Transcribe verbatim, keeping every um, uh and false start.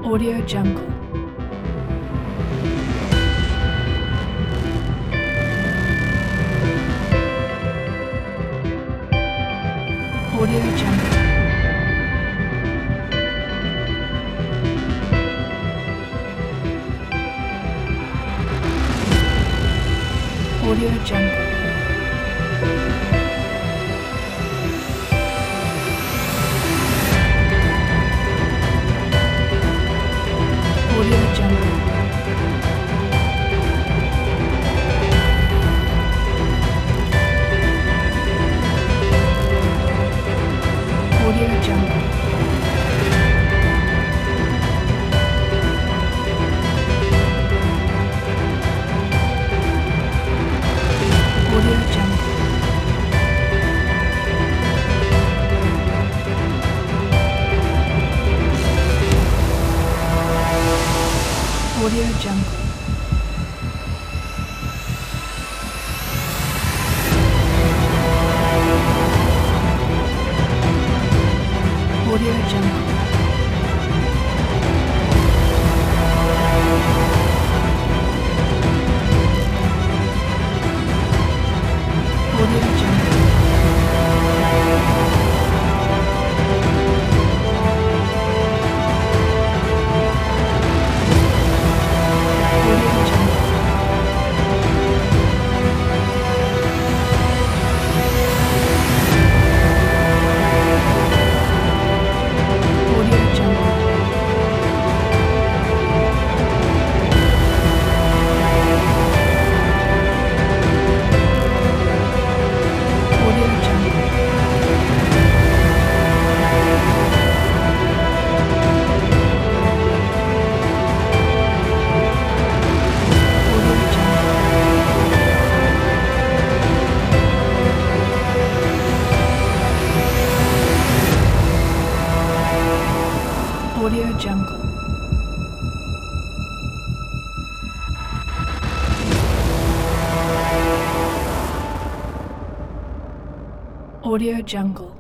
Audio Jungle. Audio Jungle. Audio Jungle. Audio Jungle. Audio Jungle. Audio Jungle. Audio Jungle. Audio Jungle. Audio Jungle. Audio Jungle. Audio Jungle. Audio Jungle. Audio Jungle. Audio Jungle. Audio Jungle.